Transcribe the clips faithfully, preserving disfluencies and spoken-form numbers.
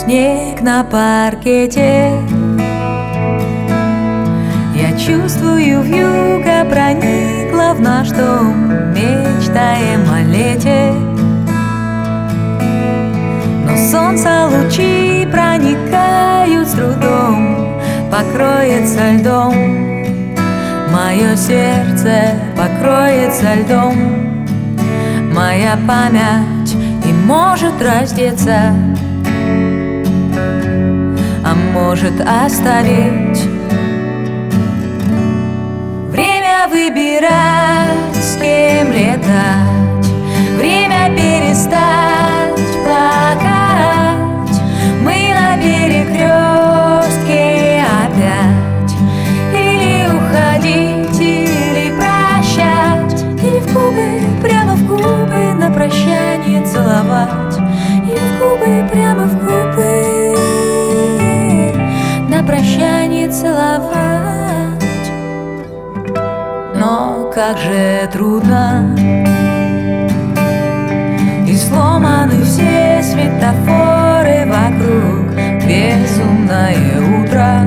снег на паркете. Я чувствую, вьюга проникла в наш дом, мечтаем о лете. Но солнца лучи проникают с трудом, покроется льдом. Мое сердце покроется льдом, моя память и может раздеться, а может оставить. Время выбирать, с кем летать, время перестать плакать. Мы на перекрестке опять. Или уходить, или прощать, или в губы, прямо в губы на прощание целовать, или в губы, прямо в губы на прощание целовать. Но как же трудно, и сломаны все светофоры вокруг. Безумное утро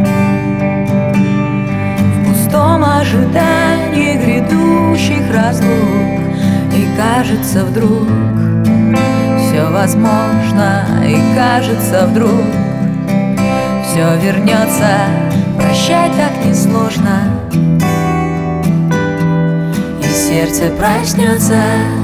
в пустом ожидании грядущих разлук. И кажется вдруг все возможно, и кажется вдруг все вернется. Прощать так несложно, и сердце проснется.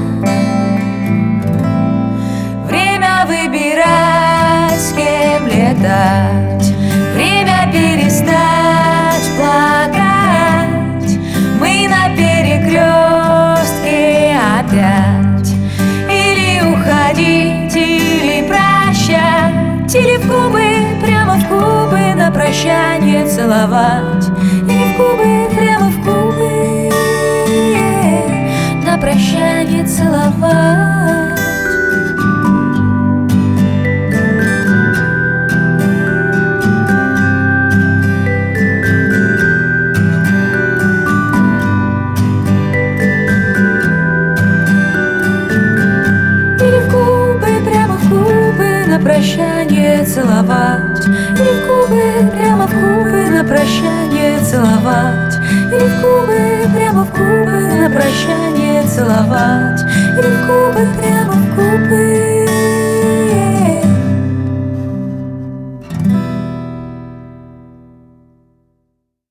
Время выбирать, с кем летать, время перестать плакать. Мы на перекрестке опять. Или уходить, или прощать, или в губы, прямо в губы на прощание целовать, или в губы, прямо в губы на прощание целовать. На прощание целовать, или в губы, прямо в губы на прощание целовать, или в губы, прямо в губы на прощание целовать, или в губы, прямо в губы.